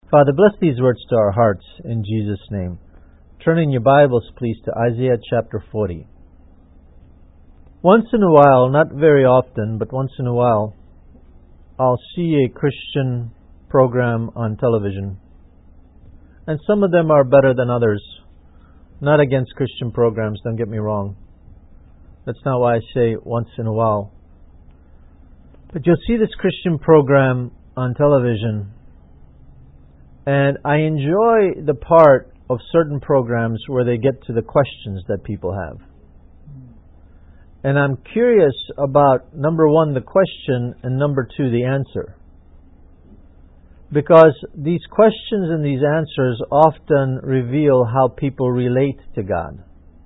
Father, bless these words to our hearts in Jesus' name. Turn in your Bibles, please, to Isaiah chapter 40. Once in a while, not very often, but once in a while, I'll see a Christian program on television. And some of them are better than others. Not against Christian programs, don't get me wrong. That's not why I say once in a while. But you'll see this Christian program on television, and I enjoy the part of certain programs where they get to the questions that people have. And I'm curious about, number one, the question, and number two, the answer. Because these questions and these answers often reveal how people relate to God.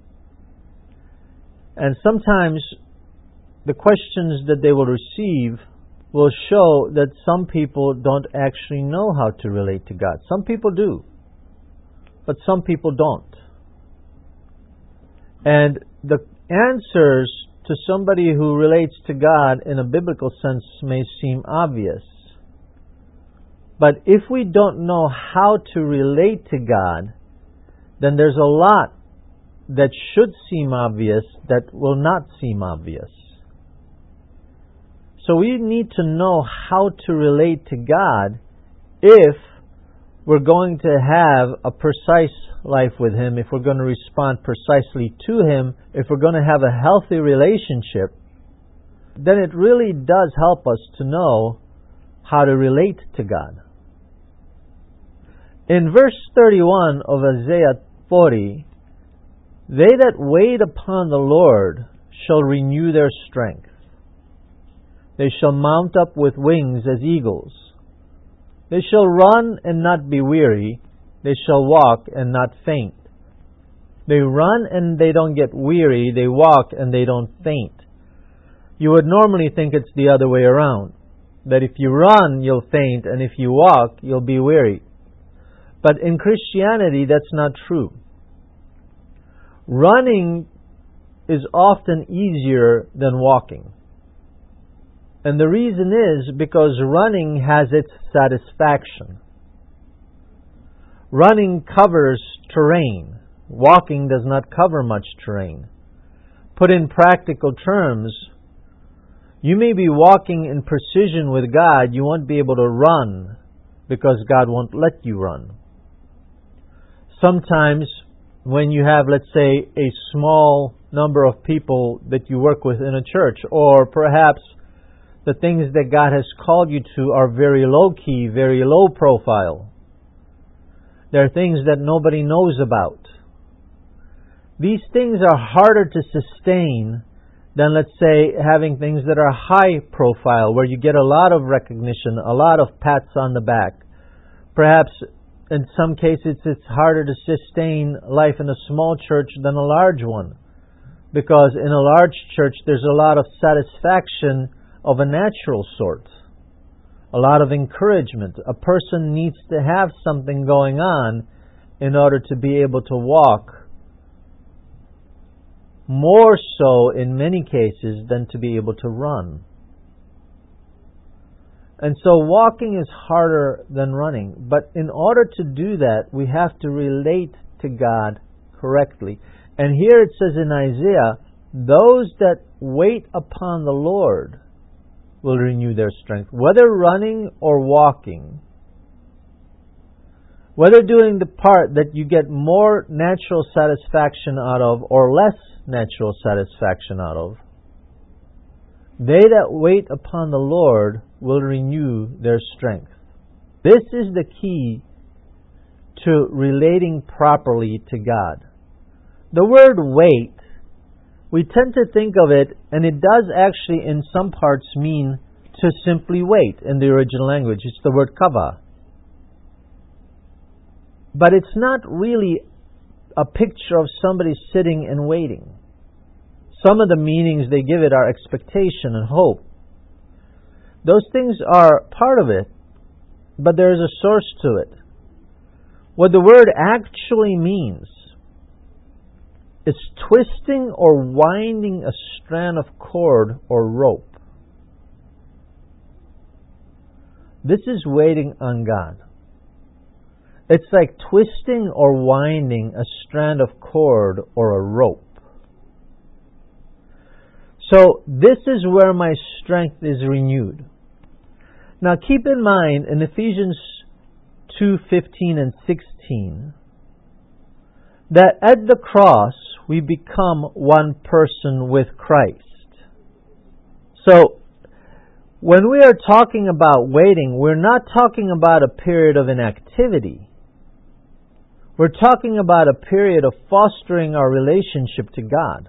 And sometimes the questions that they will receive will show that some people don't actually know how to relate to God. Some people do, but some people don't. And the answers to somebody who relates to God in a biblical sense may seem obvious. But if we don't know how to relate to God, then there's a lot that should seem obvious that will not seem obvious. So we need to know how to relate to God if we're going to have a precise life with Him, if we're going to respond precisely to Him, if we're going to have a healthy relationship, then it really does help us to know how to relate to God. In verse 31 of Isaiah 40, they that wait upon the Lord shall renew their strength. They shall mount up with wings as eagles. They shall run and not be weary. They shall walk and not faint. They run and they don't get weary. They walk and they don't faint. You would normally think it's the other way around. That if you run, you'll faint, and if you walk, you'll be weary. But in Christianity, that's not true. Running is often easier than walking. And the reason is because running has its satisfaction. Running covers terrain. Walking does not cover much terrain. Put in practical terms, you may be walking in precision with God, you won't be able to run because God won't let you run. Sometimes when you have, let's say, a small number of people that you work with in a church, or perhaps the things that God has called you to are very low-key, very low profile. There are things that nobody knows about. These things are harder to sustain than, let's say, having things that are high profile, where you get a lot of recognition, a lot of pats on the back. Perhaps in some cases it's harder to sustain life in a small church than a large one. Because in a large church there's a lot of satisfaction of a natural sort. A lot of encouragement. A person needs to have something going on in order to be able to walk, more so in many cases than to be able to run. And so walking is harder than running. But in order to do that, we have to relate to God correctly. And here it says in Isaiah, those that wait upon the Lord will renew their strength. Whether running or walking, whether doing the part that you get more natural satisfaction out of or less natural satisfaction out of, they that wait upon the Lord will renew their strength. This is the key to relating properly to God. The word wait, we tend to think of it, and it does actually in some parts mean to simply wait in the original language. It's the word kava. But it's not really a picture of somebody sitting and waiting. Some of the meanings they give it are expectation and hope. Those things are part of it, but there is a source to it. What the word actually means is twisting or winding a strand of cord or rope. This is waiting on God. It's like twisting or winding a strand of cord or a rope. So this is where my strength is renewed. Now keep in mind in Ephesians 2:15 and 16 that at the cross we become one person with Christ. So when we are talking about waiting, we're not talking about a period of inactivity. We're talking about a period of fostering our relationship to God.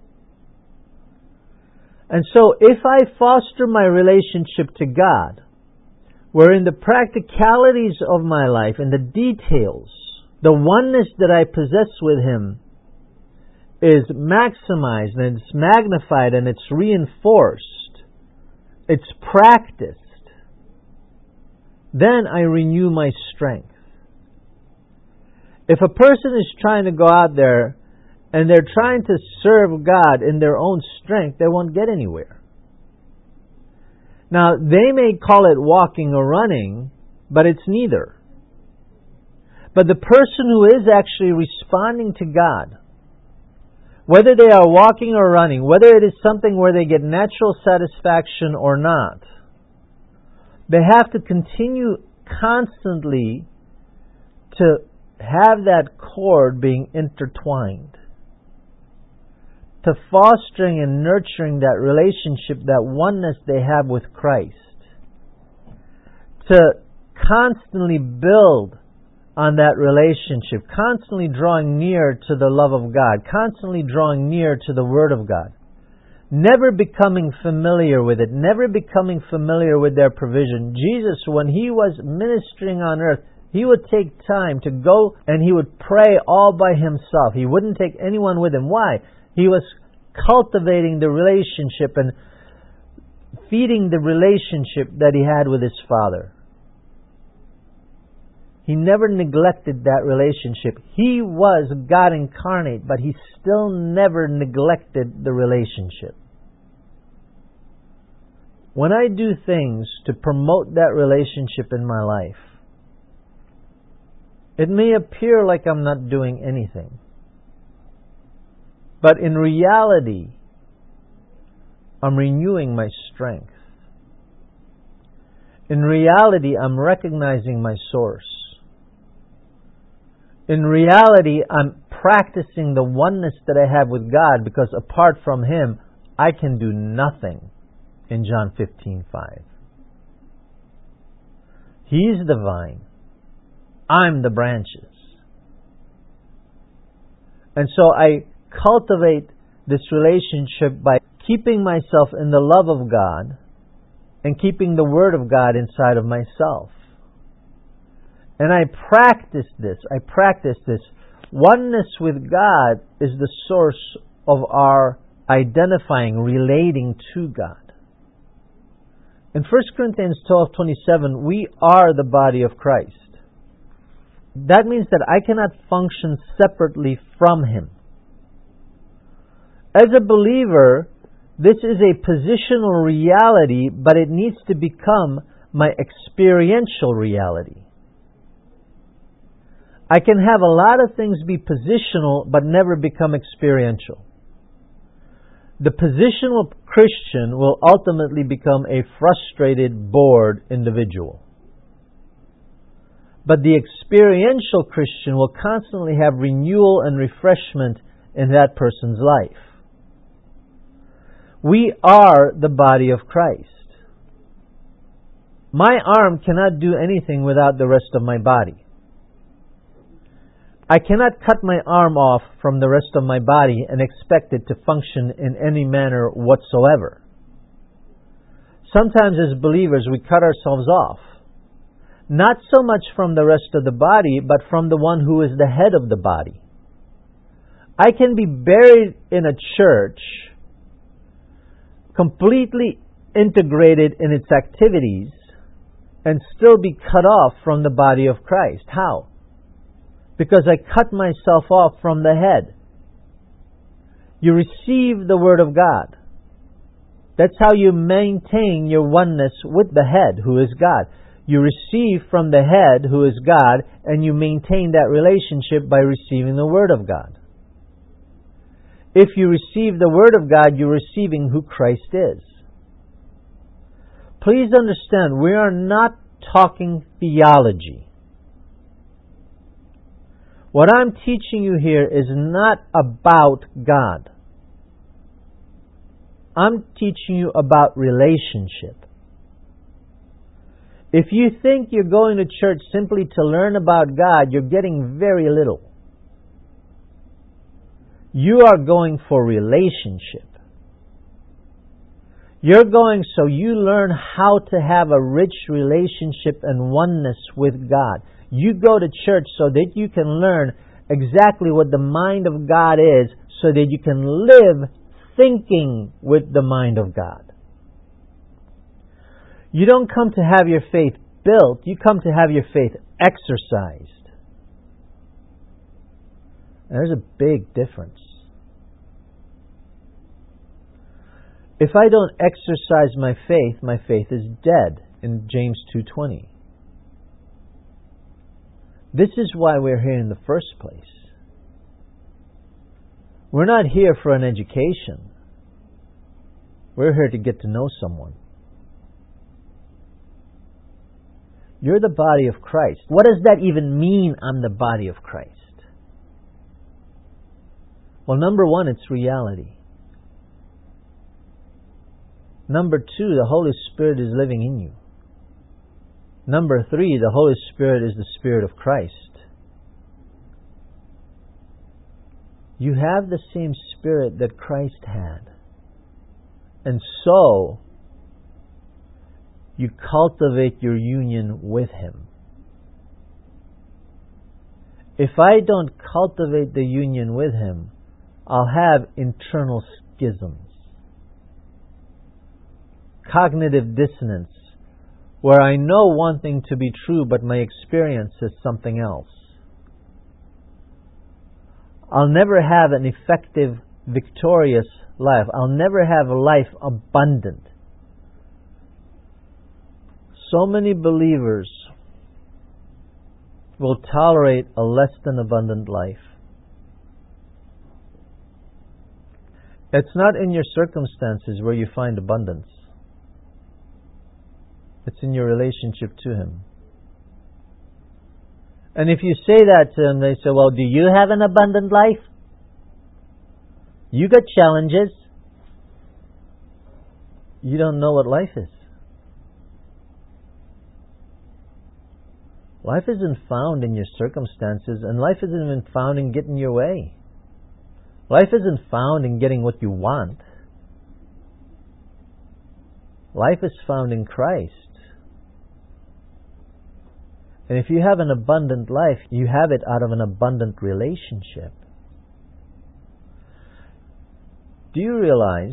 And so if I foster my relationship to God, where in the practicalities of my life, in the details, the oneness that I possess with Him is maximized and it's magnified and it's reinforced, it's practiced, then I renew my strength. If a person is trying to go out there and they're trying to serve God in their own strength, they won't get anywhere. Now, they may call it walking or running, but it's neither. But the person who is actually responding to God, whether they are walking or running, whether it is something where they get natural satisfaction or not, they have to continue constantly to have that cord being intertwined, to fostering and nurturing that relationship, that oneness they have with Christ, to constantly build on that relationship, constantly drawing near to the love of God, constantly drawing near to the Word of God, never becoming familiar with it, never becoming familiar with their provision. Jesus, when He was ministering on earth, He would take time to go and He would pray all by Himself. He wouldn't take anyone with Him. Why? He was cultivating the relationship and feeding the relationship that He had with His Father. He never neglected that relationship. He was God incarnate, but He still never neglected the relationship. When I do things to promote that relationship in my life, it may appear like I'm not doing anything. But in reality, I'm renewing my strength. In reality, I'm recognizing my source. In reality, I'm practicing the oneness that I have with God, because apart from Him, I can do nothing. In John 15:5. He's the vine. I'm the branches. And so I cultivate this relationship by keeping myself in the love of God and keeping the Word of God inside of myself. And I practice this. Oneness with God is the source of our identifying, relating to God. In 1 Corinthians 12:27, we are the body of Christ. That means that I cannot function separately from Him. As a believer, this is a positional reality, but it needs to become my experiential reality. I can have a lot of things be positional, but never become experiential. The positional Christian will ultimately become a frustrated, bored individual. But the experiential Christian will constantly have renewal and refreshment in that person's life. We are the body of Christ. My arm cannot do anything without the rest of my body. I cannot cut my arm off from the rest of my body and expect it to function in any manner whatsoever. Sometimes as believers we cut ourselves off, not so much from the rest of the body, but from the one who is the head of the body. I can be buried in a church, completely integrated in its activities, and still be cut off from the body of Christ. How? Because I cut myself off from the head. You receive the Word of God. That's how you maintain your oneness with the head, who is God. You receive from the head, who is God, and you maintain that relationship by receiving the Word of God. If you receive the Word of God, you're receiving who Christ is. Please understand, we are not talking theology. What I'm teaching you here is not about God. I'm teaching you about relationship. If you think you're going to church simply to learn about God, you're getting very little. You are going for relationship. You're going so you learn how to have a rich relationship and oneness with God. You go to church so that you can learn exactly what the mind of God is, so that you can live thinking with the mind of God. You don't come to have your faith built, you come to have your faith exercised. There's a big difference. If I don't exercise my faith is dead in James 2:20. This is why we're here in the first place. We're not here for an education. We're here to get to know someone. You're the body of Christ. What does that even mean, I'm the body of Christ? Well, number one, it's reality. Number two, the Holy Spirit is living in you. Number three, the Holy Spirit is the Spirit of Christ. You have the same Spirit that Christ had. And so, you cultivate your union with Him. If I don't cultivate the union with Him, I'll have internal schisms. Cognitive dissonance, where I know one thing to be true, but my experience is something else. I'll never have an effective, victorious life. I'll never have a life abundant. So many believers will tolerate a less than abundant life. It's not in your circumstances where you find abundance. It's in your relationship to Him. And if you say that to them, they say, well, do you have an abundant life? You got challenges. You don't know what life is. Life isn't found in your circumstances, and life isn't even found in getting your way. Life isn't found in getting what you want. Life is found in Christ. And if you have an abundant life, you have it out of an abundant relationship. Do you realize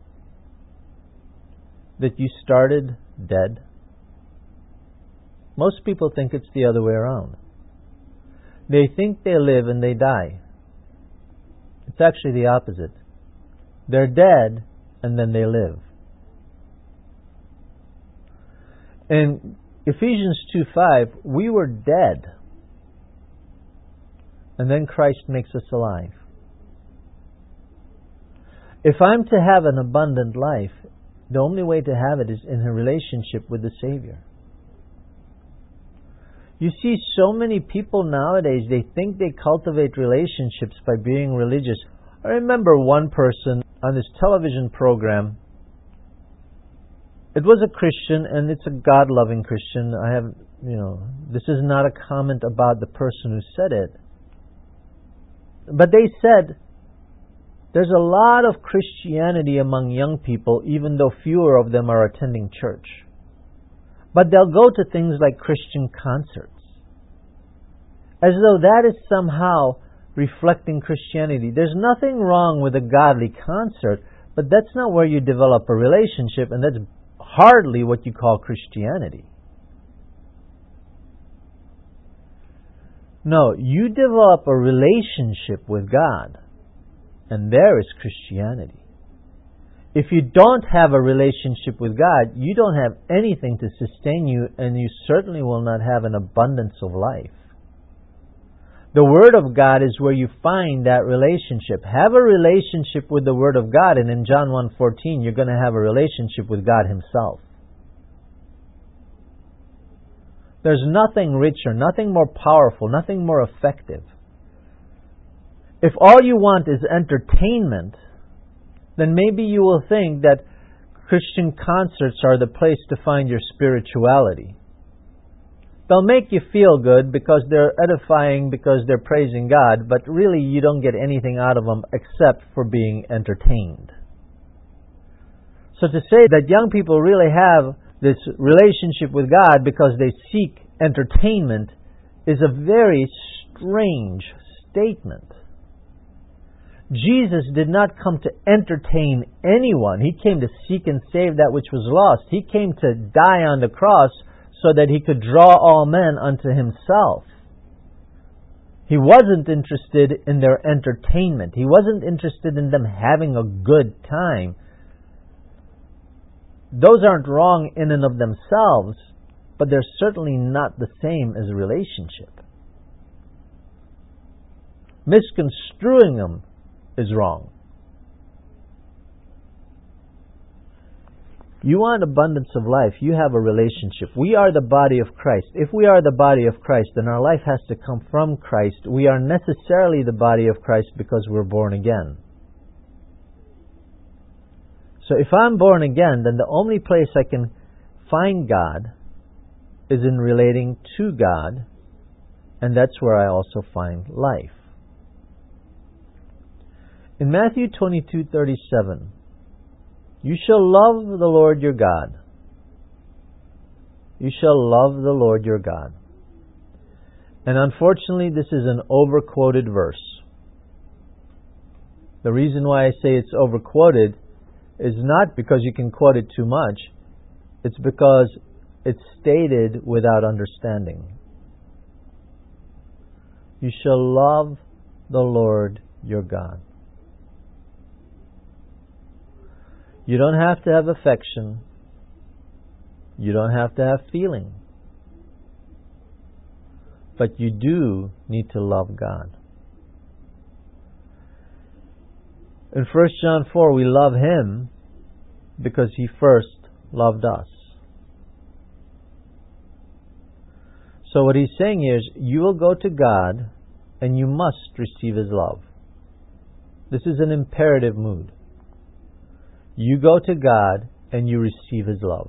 that you started dead? Most people think it's the other way around. They think they live and they die. It's actually the opposite. They're dead and then they live. In Ephesians 2:5, we were dead, and then Christ makes us alive. If I'm to have an abundant life, the only way to have it is in a relationship with the Savior. You see, so many people nowadays, they think they cultivate relationships by being religious. I remember one person on this television program. It was a Christian, and it's a God-loving Christian. This is not a comment about the person who said it. But they said, there's a lot of Christianity among young people, even though fewer of them are attending church. But they'll go to things like Christian concerts, as though that is somehow reflecting Christianity. There's nothing wrong with a godly concert, but that's not where you develop a relationship, and that's hardly what you call Christianity. No, you develop a relationship with God, and there is Christianity. If you don't have a relationship with God, you don't have anything to sustain you, and you certainly will not have an abundance of life. The Word of God is where you find that relationship. Have a relationship with the Word of God, and in John 1:14, you're going to have a relationship with God Himself. There's nothing richer, nothing more powerful, nothing more effective. If all you want is entertainment, then maybe you will think that Christian concerts are the place to find your spirituality. They'll make you feel good because they're edifying, because they're praising God, but really you don't get anything out of them except for being entertained. So to say that young people really have this relationship with God because they seek entertainment is a very strange statement. Jesus did not come to entertain anyone. He came to seek and save that which was lost. He came to die on the cross so that He could draw all men unto Himself. He wasn't interested in their entertainment. He wasn't interested in them having a good time. Those aren't wrong in and of themselves, but they're certainly not the same as a relationship. Misconstruing them is wrong. You want abundance of life, you have a relationship. We are the body of Christ. If we are the body of Christ, then our life has to come from Christ. We are necessarily the body of Christ because we're born again. So if I'm born again, then the only place I can find God is in relating to God, and that's where I also find life. In Matthew 22:37, you shall love the Lord your God. You shall love the Lord your God. And unfortunately, this is an overquoted verse. The reason why I say it's overquoted is not because you can quote it too much. It's because it's stated without understanding. You shall love the Lord your God. You don't have to have affection. You don't have to have feeling. But you do need to love God. In 1 John 4, we love Him because He first loved us. So what He's saying here is, you will go to God and you must receive His love. This is an imperative mood. You go to God and you receive His love.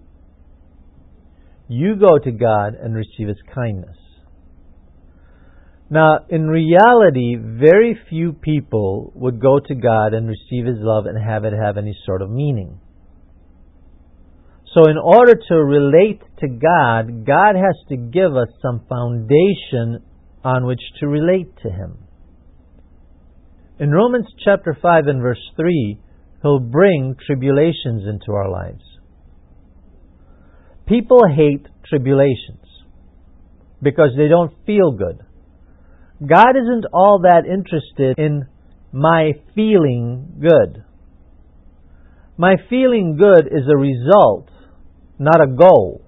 You go to God and receive His kindness. Now, in reality, very few people would go to God and receive His love and have it have any sort of meaning. So in order to relate to God, God has to give us some foundation on which to relate to Him. In Romans chapter 5 and verse 3, He'll bring tribulations into our lives. People hate tribulations because they don't feel good. God isn't all that interested in my feeling good. My feeling good is a result, not a goal.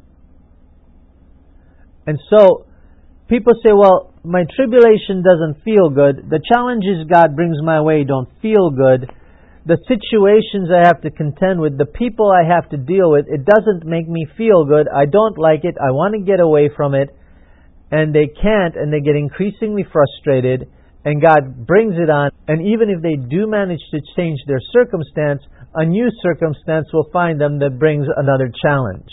And so, people say, well, my tribulation doesn't feel good. The challenges God brings my way don't feel good. The situations I have to contend with, the people I have to deal with, it doesn't make me feel good. I don't like it. I want to get away from it. And they can't, and they get increasingly frustrated, and God brings it on. And even if they do manage to change their circumstance, a new circumstance will find them that brings another challenge.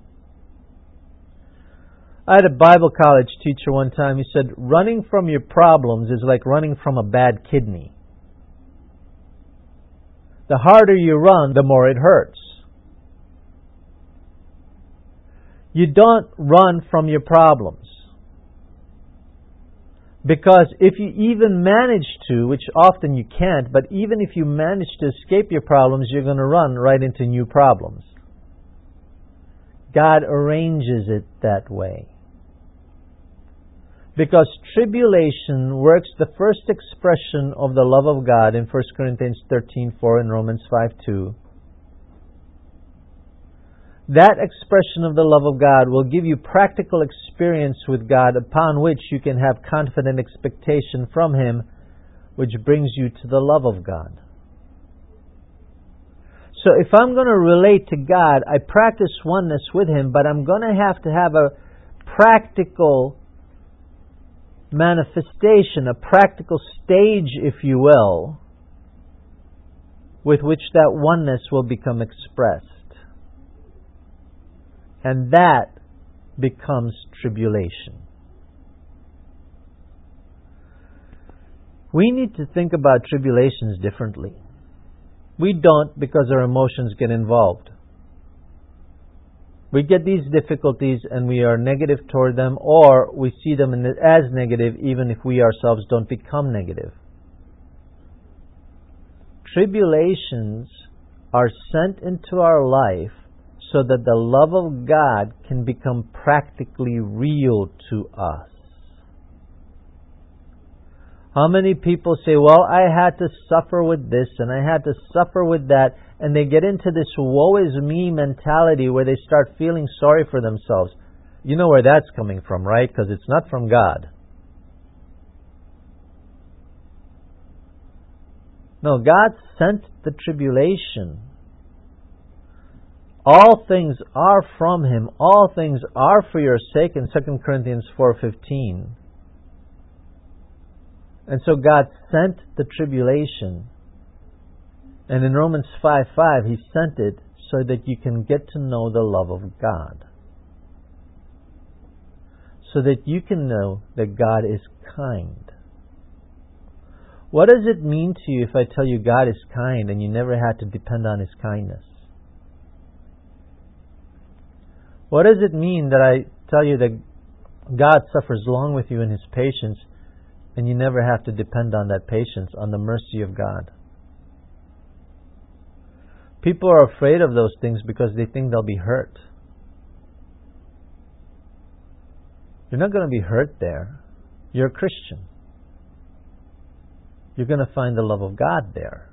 I had a Bible college teacher one time. He said, running from your problems is like running from a bad kidney. The harder you run, the more it hurts. You don't run from your problems. Because if you even manage to, which often you can't, but even if you manage to escape your problems, you're going to run right into new problems. God arranges it that way. Because tribulation works the first expression of the love of God in 1 Corinthians 13:4 and Romans 5:2. That expression of the love of God will give you practical experience with God upon which you can have confident expectation from Him, which brings you to the love of God. So if I'm going to relate to God, I practice oneness with Him, but I'm going to have a practical manifestation, a practical stage, if you will, with which that oneness will become expressed. And that becomes tribulation. We need to think about tribulations differently. We don't, because our emotions get involved. We get these difficulties and we are negative toward them, or we see them as negative even if we ourselves don't become negative. Tribulations are sent into our life so that the love of God can become practically real to us. How many people say, well, I had to suffer with this and I had to suffer with that, and they get into this woe is me mentality where they start feeling sorry for themselves. You know where that's coming from, right? Because it's not from God. No, God sent the tribulation. All things are from Him. All things are for your sake in 2 Corinthians 4:15. And so God sent the tribulation. And in Romans 5:5, He sent it so that you can get to know the love of God. So that you can know that God is kind. What does it mean to you if I tell you God is kind and you never had to depend on His kindness? What does it mean that I tell you that God suffers long with you in His patience and you never have to depend on that patience, on the mercy of God? People are afraid of those things because they think they'll be hurt. You're not going to be hurt there. You're a Christian. You're going to find the love of God there.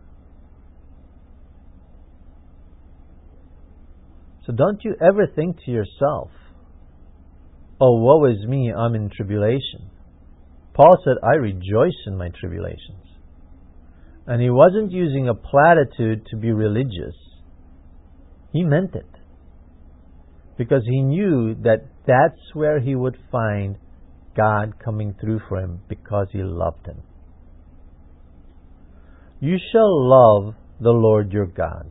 So don't you ever think to yourself, oh, woe is me, I'm in tribulation. Paul said, I rejoice in my tribulations. And he wasn't using a platitude to be religious. He meant it. Because he knew that that's where he would find God coming through for him because he loved him. You shall love the Lord your God.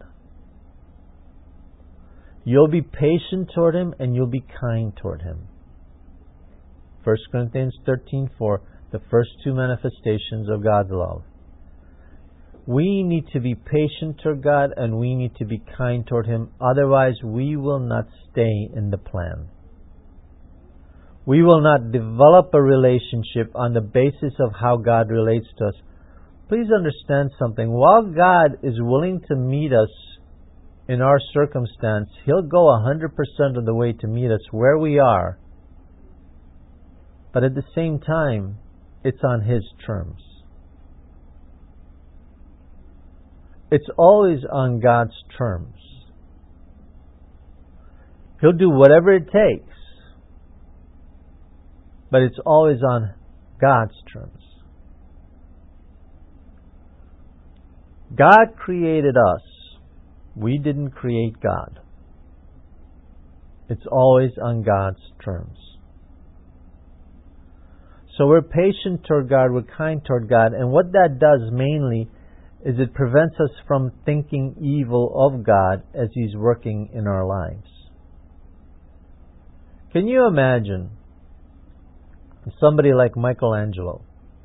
You'll be patient toward Him and you'll be kind toward Him. 1 Corinthians 13:4, the first two manifestations of God's love. We need to be patient toward God and we need to be kind toward Him. Otherwise, we will not stay in the plan. We will not develop a relationship on the basis of how God relates to us. Please understand something. While God is willing to meet us in our circumstance, He'll go 100% of the way to meet us where we are. But at the same time, it's on His terms. It's always on God's terms. He'll do whatever it takes, but it's always on God's terms. God created us. We didn't create God. It's always on God's terms. So we're patient toward God, we're kind toward God, and what that does mainly is it prevents us from thinking evil of God as He's working in our lives. Can you imagine somebody like Michelangelo?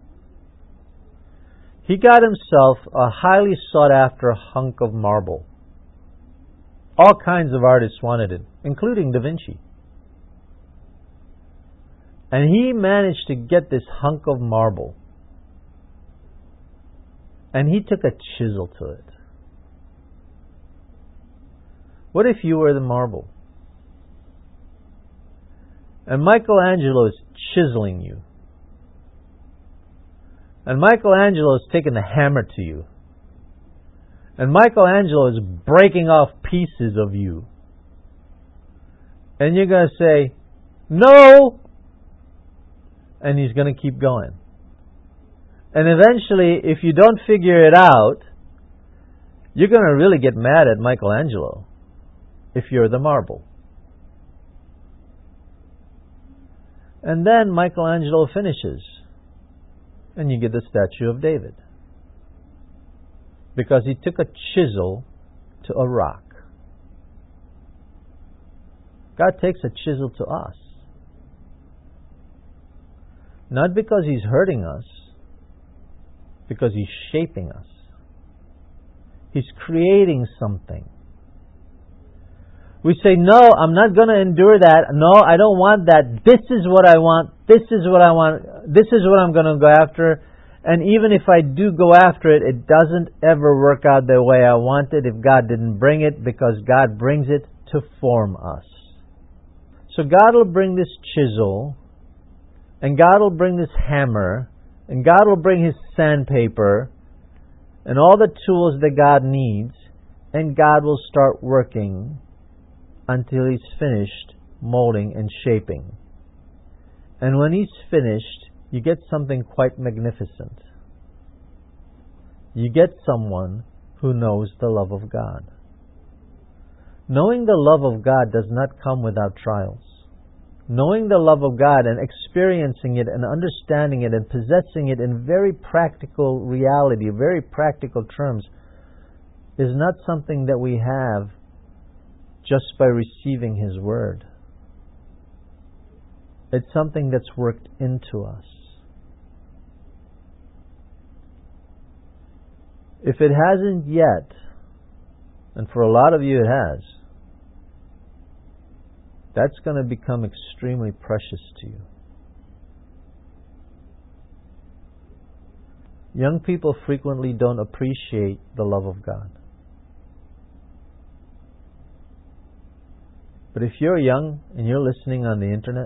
He got himself a highly sought after hunk of marble. All kinds of artists wanted it, including Da Vinci. And he managed to get this hunk of marble. And he took a chisel to it. What if you were the marble? And Michelangelo is chiseling you. And Michelangelo is taking the hammer to you. And Michelangelo is breaking off pieces of you. And you're going to say, no! And he's going to keep going. And eventually, if you don't figure it out, you're going to really get mad at Michelangelo if you're the marble. And then Michelangelo finishes. And you get the statue of David. Because he took a chisel to a rock. God takes a chisel to us. Not because He's hurting us, because He's shaping us. He's creating something. We say, no, I'm not going to endure that. No, I don't want that. This is what I want. This is what I want. This is what I'm going to go after. And even if I do go after it, it doesn't ever work out the way I want it if God didn't bring it, because God brings it to form us. So God will bring this chisel, and God will bring this hammer, and God will bring His sandpaper, and all the tools that God needs, and God will start working until He's finished molding and shaping. And when He's finished, you get something quite magnificent. You get someone who knows the love of God. Knowing the love of God does not come without trials. Knowing the love of God and experiencing it and understanding it and possessing it in very practical reality, very practical terms, is not something that we have just by receiving His Word. It's something that's worked into us. If it hasn't yet, and for a lot of you it has, that's going to become extremely precious to you. Young people frequently don't appreciate the love of God. But if you're young and you're listening on the internet,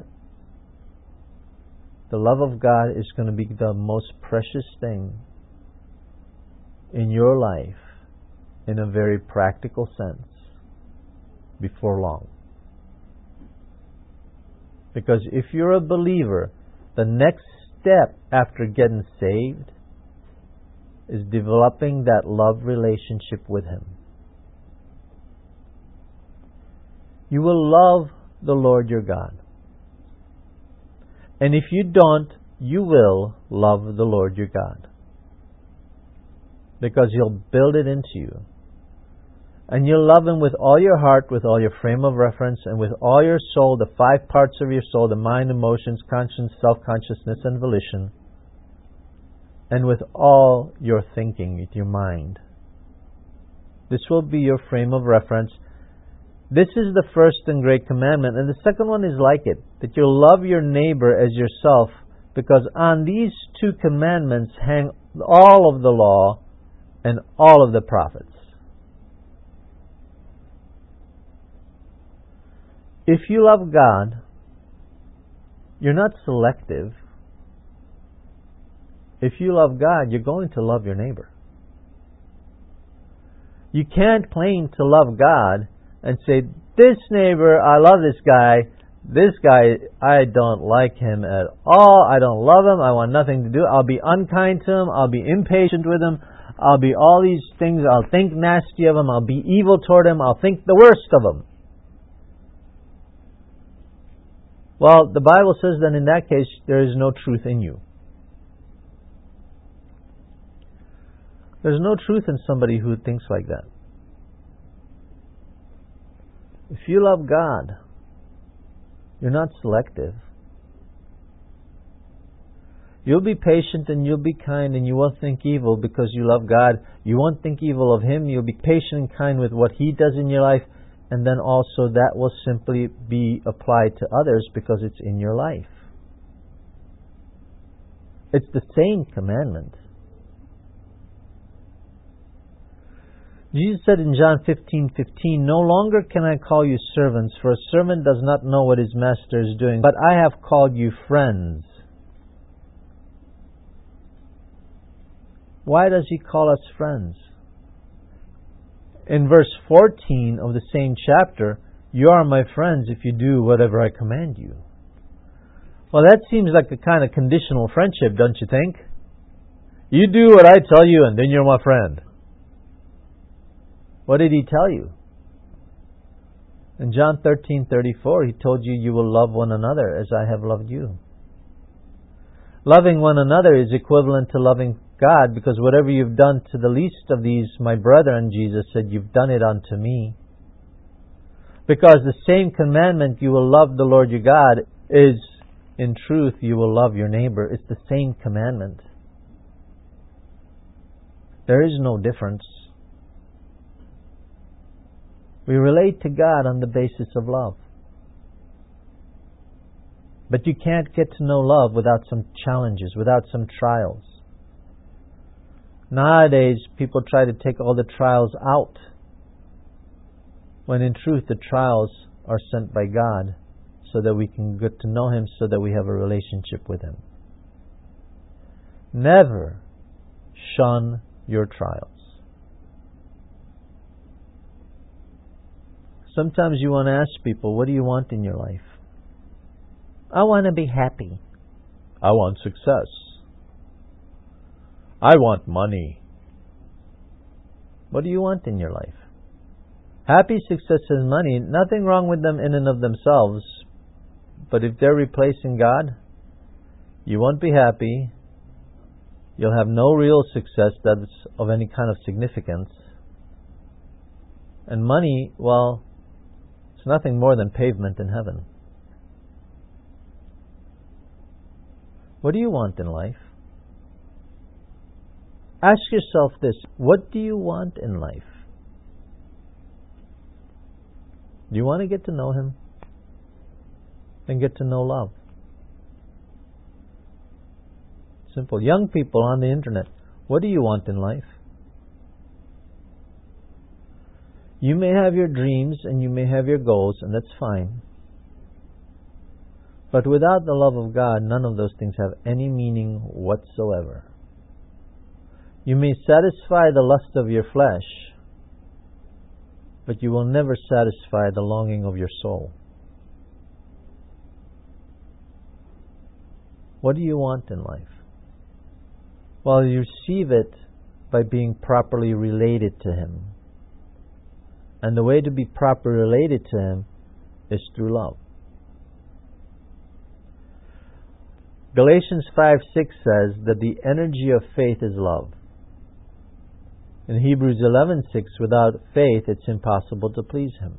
the love of God is going to be the most precious thing in your life in a very practical sense before long. Because if you're a believer, the next step after getting saved is developing that love relationship with Him. You will love the Lord your God. And if you don't, you will love the Lord your God. Because He'll build it into you. And you'll love Him with all your heart, with all your frame of reference, and with all your soul, the 5 parts of your soul, the mind, emotions, conscience, self-consciousness, and volition. And with all your thinking, with your mind. This will be your frame of reference. This is the first and great commandment. And the second one is like it, that you'll love your neighbor as yourself, because on these 2 commandments hang all of the law and all of the prophets. If you love God, you're not selective. If you love God, you're going to love your neighbor. You can't claim to love God and say, this neighbor, I love this guy, I don't like him at all, I don't love him, I want nothing to do, I'll be unkind to him, I'll be impatient with him, I'll be all these things, I'll think nasty of him, I'll be evil toward him, I'll think the worst of him. Well, the Bible says that in that case, there is no truth in you. There's no truth in somebody who thinks like that. If you love God, you're not selective. You'll be patient and you'll be kind and you won't think evil because you love God. You won't think evil of Him. You'll be patient and kind with what He does in your life. And then also that will simply be applied to others because it's in your life. It's the same commandment. Jesus said in John 15:15, "No longer can I call you servants, for a servant does not know what his master is doing, but I have called you friends." Why does He call us friends? In verse 14 of the same chapter, you are my friends if you do whatever I command you. Well, that seems like a kind of conditional friendship, don't you think? You do what I tell you and then you're my friend. What did He tell you? In John 13:34, He told you, you will love one another as I have loved you. Loving one another is equivalent to loving God, because whatever you've done to the least of these, my brethren, Jesus said, you've done it unto me. Because the same commandment, you will love the Lord your God, is, in truth, you will love your neighbor. It's the same commandment. There is no difference. We relate to God on the basis of love. But you can't get to know love without some challenges, without some trials. Nowadays, people try to take all the trials out, when in truth the trials are sent by God so that we can get to know Him, so that we have a relationship with Him. Never shun your trials. Sometimes you want to ask people, what do you want in your life? I want to be happy. I want success. I want money. What do you want in your life? Happy, success, and money, nothing wrong with them in and of themselves. But if they're replacing God, you won't be happy. You'll have no real success that's of any kind of significance. And money, well, it's nothing more than pavement in heaven. What do you want in life? Ask yourself this, what do you want in life? Do you want to get to know Him? Then get to know love. Simple. Young people on the internet, what do you want in life? You may have your dreams and you may have your goals, and that's fine. But without the love of God, none of those things have any meaning whatsoever. You may satisfy the lust of your flesh, but you will never satisfy the longing of your soul. What do you want in life? Well, you receive it by being properly related to Him. And the way to be properly related to Him is through love. Galatians 5:6 says that the energy of faith is love. In Hebrews 11:6, without faith it's impossible to please Him.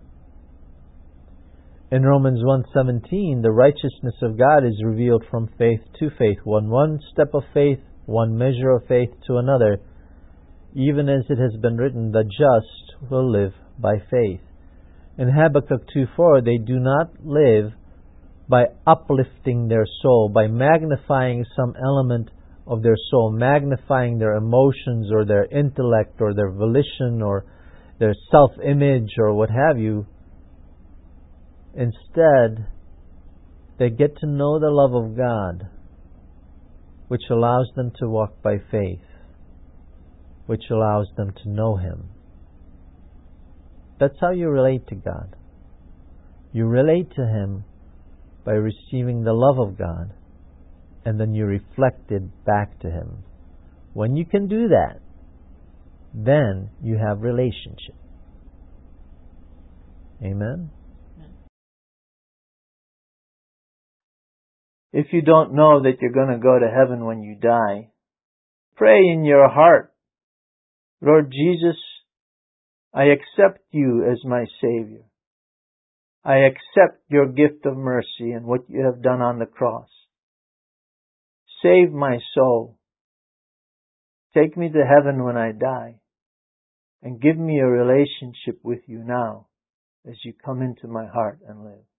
In Romans 1:17, the righteousness of God is revealed from faith to faith, one step of faith, one measure of faith to another, even as it has been written, the just will live by faith. In Habakkuk 2:4, they do not live by uplifting their soul, by magnifying some element of their soul, magnifying their emotions or their intellect or their volition or their self-image or what have you. Instead, they get to know the love of God, which allows them to walk by faith, which allows them to know Him. That's how you relate to God. You relate to Him by receiving the love of God, and then you reflect it back to Him. When you can do that, then you have relationship. Amen? If you don't know that you're going to go to heaven when you die, pray in your heart, Lord Jesus, I accept You as my Savior. I accept Your gift of mercy and what You have done on the cross. Save my soul. Take me to heaven when I die, and give me a relationship with You now as You come into my heart and live.